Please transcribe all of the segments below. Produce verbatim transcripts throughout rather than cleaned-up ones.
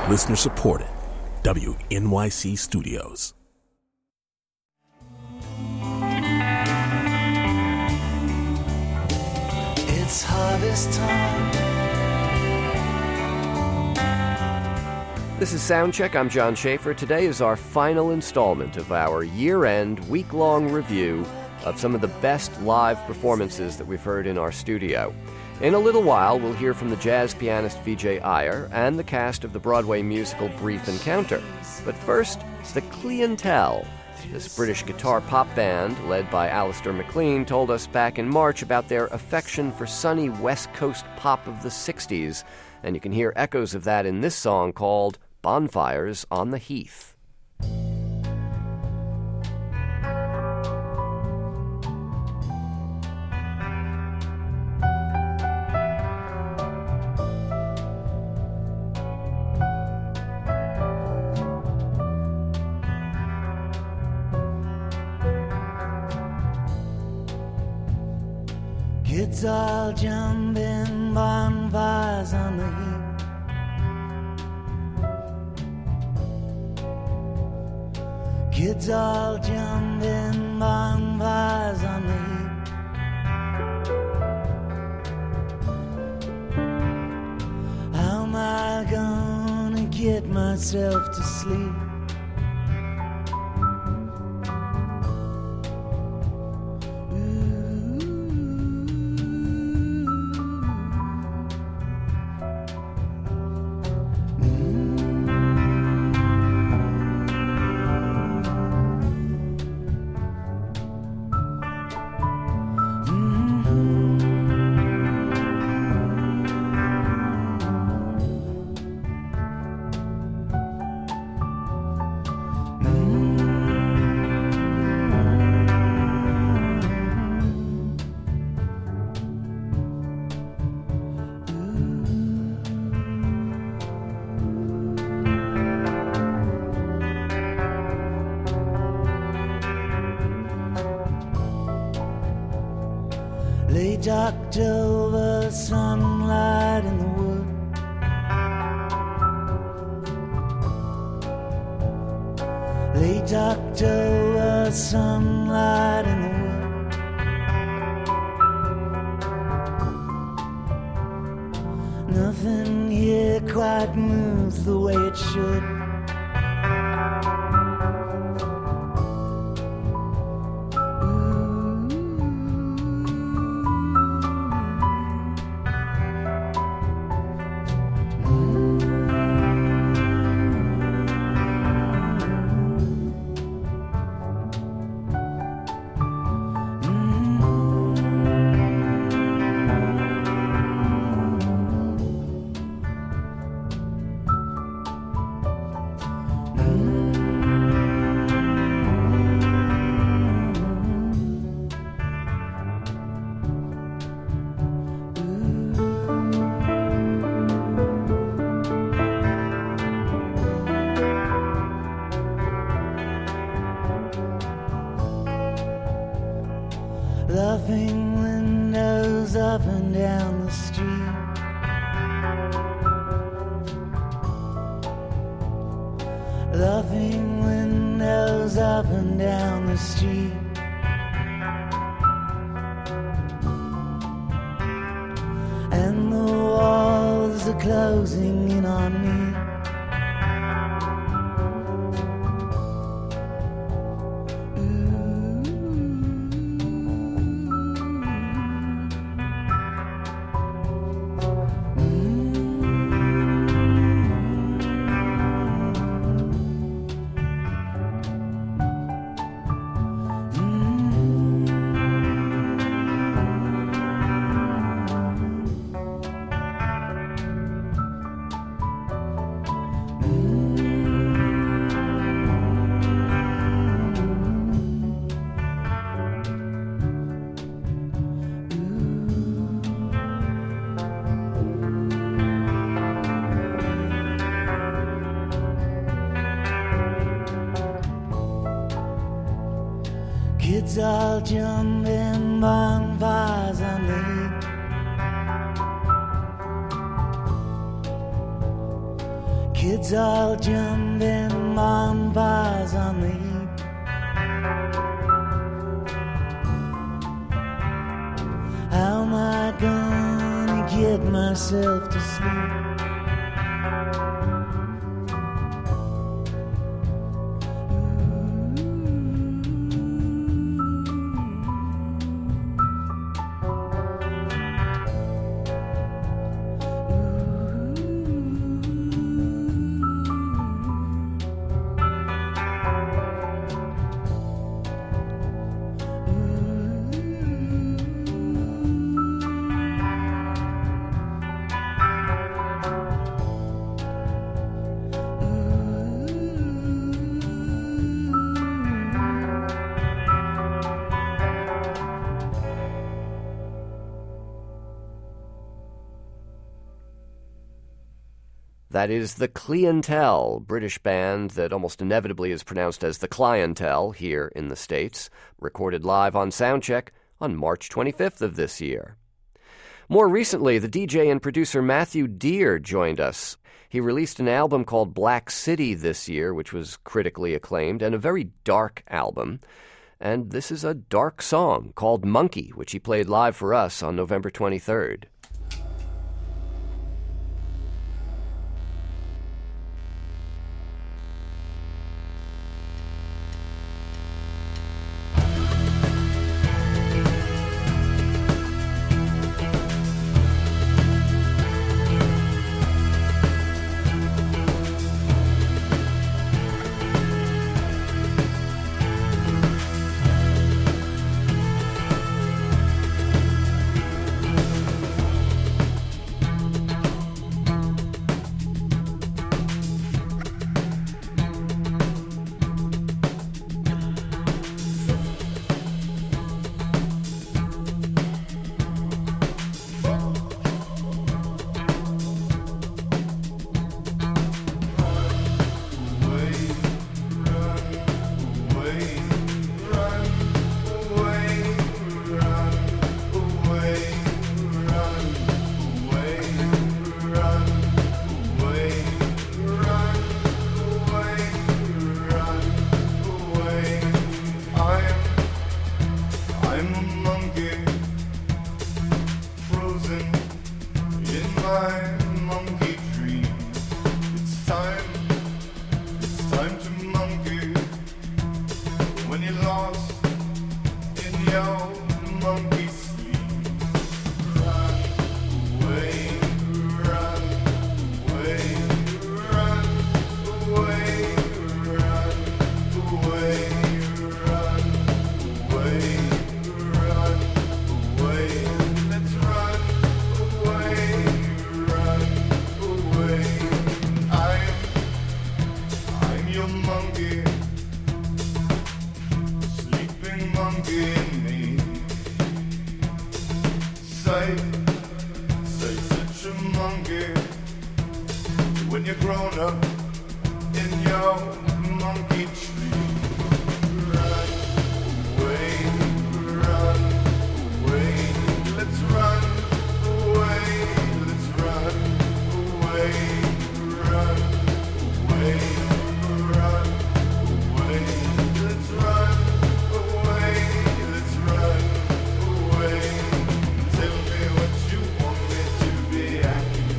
Listener supported. W N Y C Studios. It's harvest time. This is Soundcheck. I'm John Schaefer. Today is our final installment of our year-end, week-long review of some of the best live performances that we've heard in our studio. In a little while, we'll hear from the jazz pianist Vijay Iyer and the cast of the Broadway musical Brief Encounter. But first, The Clientele. This British guitar pop band, led by Alistair MacLean, told us back in March about their affection for sunny West Coast pop of the sixties, and you can hear echoes of that in this song called Bonfires on the Heath. Kids all jumping, bonfires on the heap. Kids all jumping, bonfires on the heap. How am I gonna get myself to sleep? Late October sunlight in the wood. Late October sunlight in the wood. Nothing here quite moves the way it should. Laughing windows up and down the street. Laughing windows up and down the street. And the walls are closing in on me. Kids all jumping, bonfires on the heap. Kids all jumping bonfires on the heap. How am I gonna get myself to sleep? That is The Clientele, British band that almost inevitably is pronounced as The Clientele here in the States, recorded live on Soundcheck on March twenty-fifth of this year. More recently, the D J and producer Matthew Dear joined us. He released an album called Black City this year, which was critically acclaimed, and a very dark album. And this is a dark song called Monkey, which he played live for us on November twenty-third.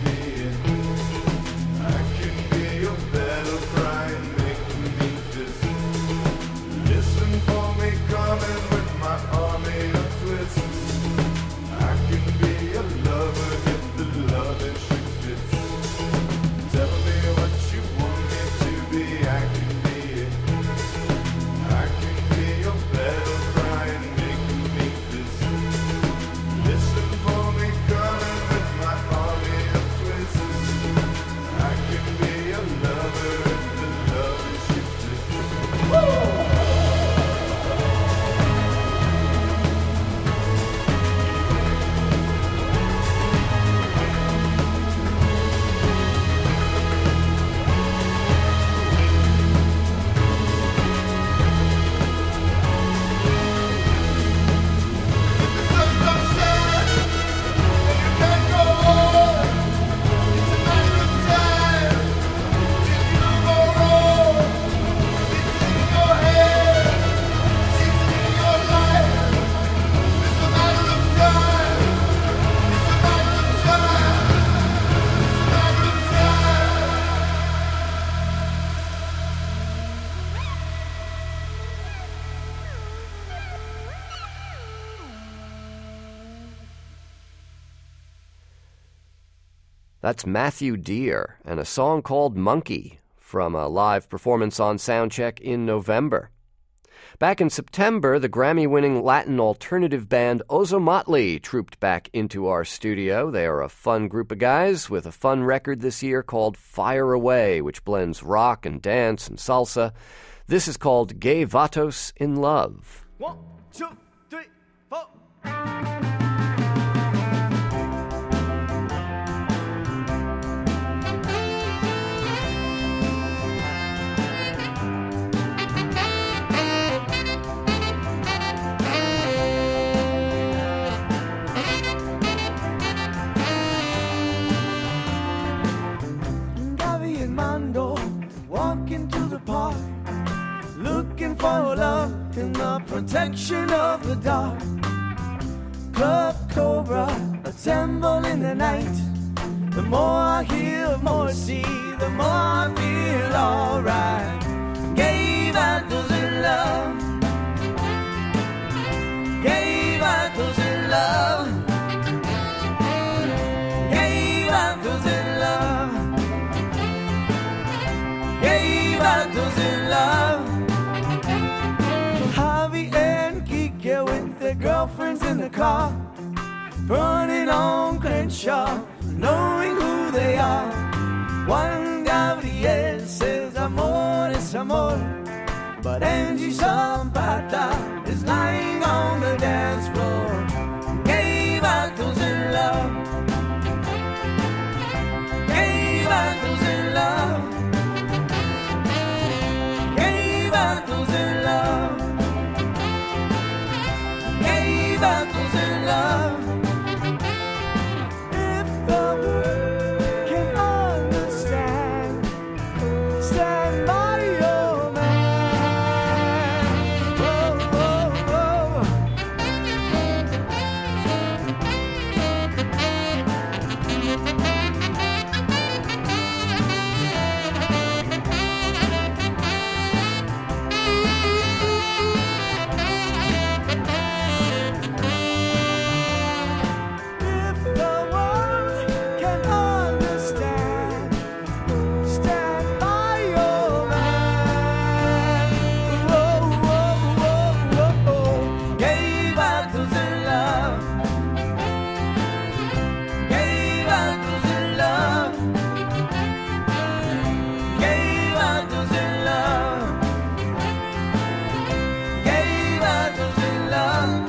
I can be your battle cry, make me fist. That's Matthew Dear and a song called Monkey from a live performance on Soundcheck in November. Back in September, the Grammy-winning Latin alternative band Ozomatli trooped back into our studio. They are a fun group of guys with a fun record this year called Fire Away, which blends rock and dance and salsa. This is called Gay Vatos in Love. One, two, three, four. Gavi and Mando walking to the park, looking for love in the protection of the dark. Club Cobra, a tremble in the night. The more I hear, the more I see, the more I feel alright. Gay battles in love. Gay battles in love. Gay battles in love. Gay battles in love. Javi and Kike with their girlfriends in the car, running on Crenshaw, knowing who they are. Juan Gabriel says amor es amor, but Angie Zapata is lying on the dance floor. Gay battles in love. Gay battles in love. Gay battles in love. Gay battles in love. If the world can understand, stand by your man. Whoa, whoa, whoa. If the world can understand, stand by your man. Whoa, whoa, whoa, whoa. Gay battles in love. Gay battles in love. Gay battles in love. Gay battles in love.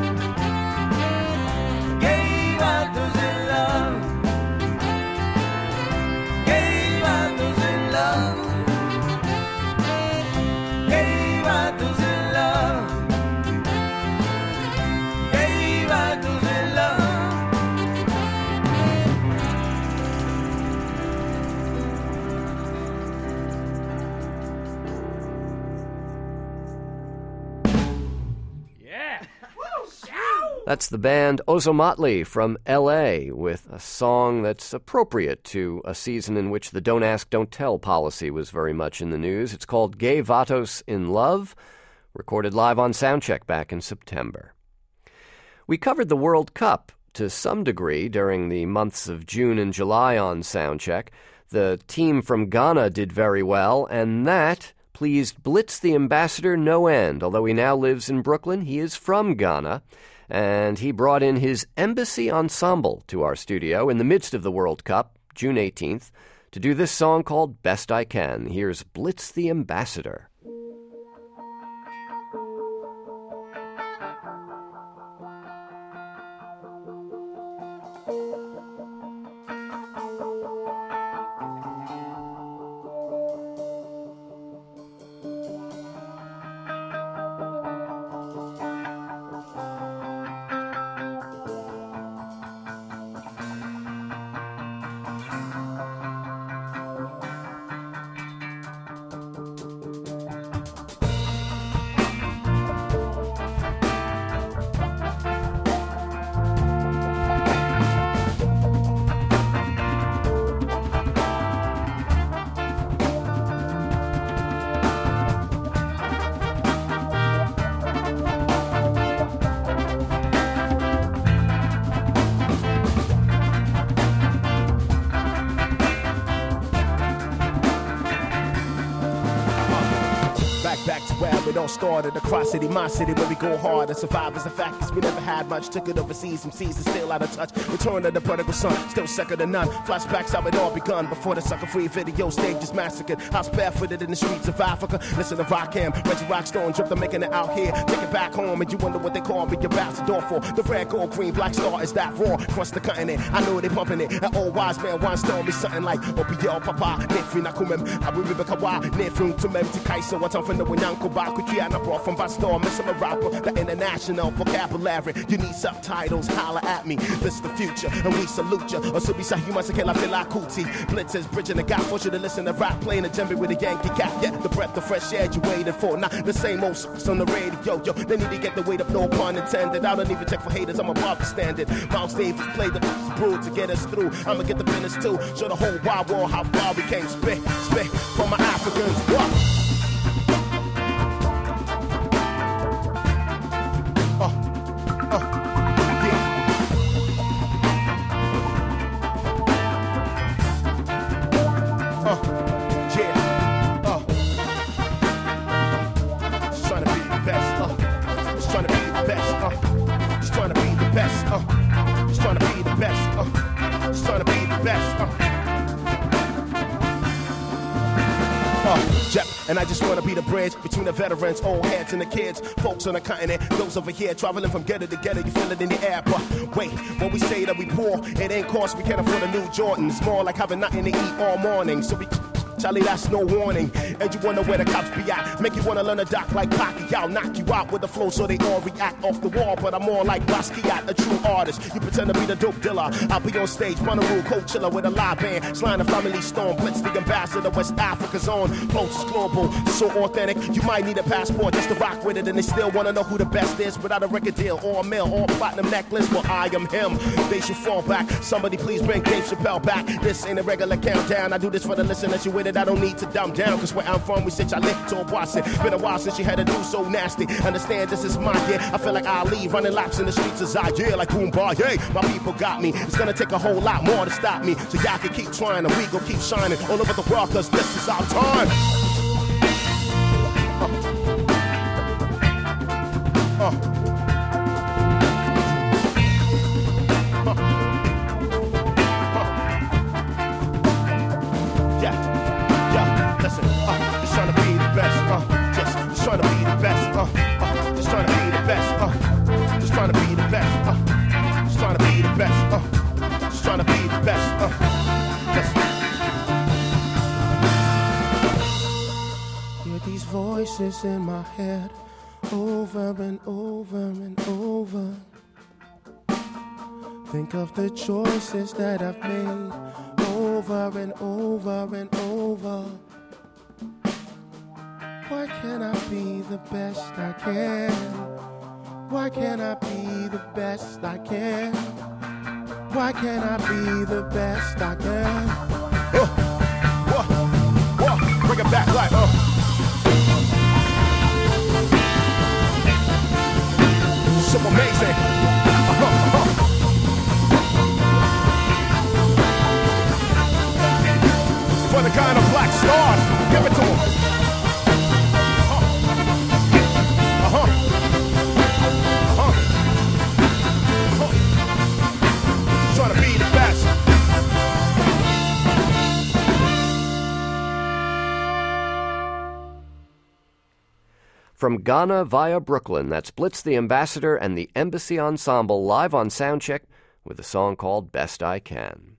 Gay battles in love. Gay battles in love. Gay battles in love. Gay battles in love. That's the band Ozomatli from L A with a song that's appropriate to a season in which the Don't Ask, Don't Tell policy was very much in the news. It's called Gay Vatos in Love, recorded live on Soundcheck back in September. We covered the World Cup to some degree during the months of June and July on Soundcheck. The team from Ghana did very well, and that pleased Blitz the Ambassador no end. Although he now lives in Brooklyn, he is from Ghana, and he brought in his Embassy Ensemble to our studio in the midst of the World Cup, June eighteenth, to do this song called Best I Can. Here's Blitz the Ambassador. Flashback back to where it all started. Across city, my city, where we go hard and survive as a fact. Cause we never had much, took it overseas, some seas are still out of touch. Return of the prodigal son, still second to none. Flashbacks how it all begun before the sucker free video stage is massacred. House barefooted in the streets of Africa. Listen to Rakim, Reggie Rockstone, drip the making it out here. Take it back home and you wonder what they call me, your ambassador for. The red, gold, green, black star is that raw. Cross the cutting it, I know they pumping it. An old wise man once told me something like, Opiel Papa, Nefri Nakumem, Abu Kawa, Nefrun to Mem to Kaiso, what I'm from the Winanko Bakuchi, and I brought from Bastor, Miss a rapper, the international vocabulary. You need subtitles, holla at me. This is the future, and we salute ya. Or so be sa human sekela fila kuti. Blitzers bridging the gap, force you to listen to rap, playing a djembe with a Yankee cap. Yeah, the breath of fresh air you waited for. Not the same old songs on the radio, yo. They need to get the weight up, no pun intended. I don't even check for haters, I'm above the standard. Miles Davis played the brew to get us through. I'ma get the business too. Show the whole wide world how far we came. Spit, spit for my Africans. What? Uh, uh, yeah. Uh, yeah. Uh. Just trying to be the best. Uh. Just trying to be the best. Uh. Just trying to be the best. Uh. Just trying to be the best. Uh. Just trying to be the best. Uh. Uh, Jep, and I just wanna be the bridge between the veterans, old heads, and the kids. Folks on the continent, those over here traveling from ghetto to ghetto, you feel it in the air. But wait, when we say that we poor, it ain't cost, we can't afford a new Jordan. It's more like having nothing to eat all morning. So we, Charlie, that's no warning. And you wonder where the cops be at. Make you wanna learn a doc like Pacquiao. Knock you out with the flow so they all react off the wall. But I'm more like Basquiat, a true artist. You pretend to be the dope dealer. I'll be on stage, Bonnaroo, Coachella with a live band. Slime the family stone, Blitz the ambassador, West Africa's own. Close global, so authentic. You might need a passport just to rock with it. And they still wanna know who the best is without a record deal or a mill or a platinum necklace. Well, I am him. They should fall back. Somebody please bring Dave Chappelle back. This ain't a regular countdown. I do this for the listeners. You with it, I don't need to dumb down. Cause where I'm from, we sit, I live to a Watson. Been a while since you had to do so nasty. Understand this is my year. I feel like I'll leave running laps in the streets of Zaire like Boomba. Yeah, my people got me. It's gonna take a whole lot more to stop me. So y'all can keep trying and we gon' keep shining all over the world cause this is our time. Uh. Uh. Trying to be the best, uh, uh, just trying to be the best, uh, just trying to be the best, uh, just trying to be the best, uh, just trying to be the best, uh, just. Hear these voices in my head, over and over and over. Think of the choices that I've made, over and over and over. Why can't I be the best I can? Why can't I be the best I can? Why can't I be the best I can? Uh, uh, uh, bring it back like, uh. So amazing. Uh-huh, uh-huh. For the kind of black stars, give it to them. From Ghana via Brooklyn, that's Blitz the Ambassador and the Embassy Ensemble live on Soundcheck with a song called Best I Can.